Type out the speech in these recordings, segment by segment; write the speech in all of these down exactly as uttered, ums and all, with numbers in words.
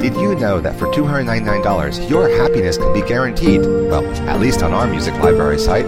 Did you know that for two hundred ninety-nine dollars, your happiness can be guaranteed? Well, at least on our music library site.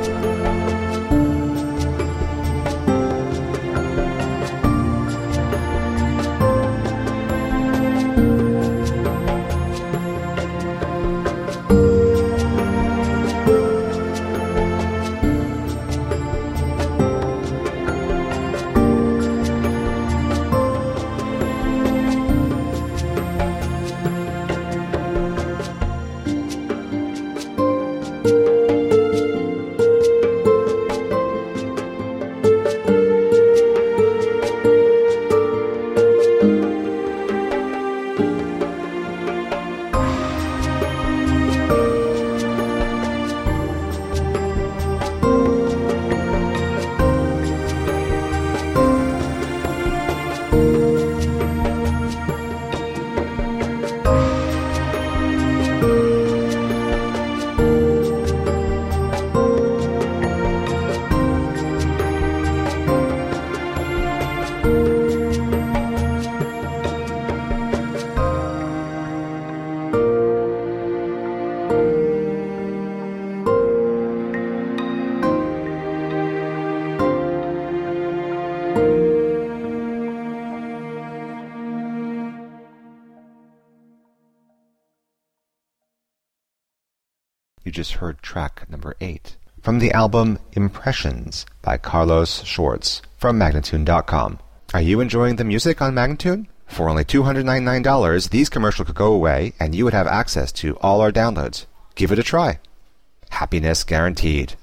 You just heard track number eight from the album Impressions by Carlos Schwartz from Magnatune dot com. Are you enjoying the music on Magnatune? For only two hundred ninety-nine dollars, these commercials could go away and you would have access to all our downloads. Give it a try. Happiness guaranteed.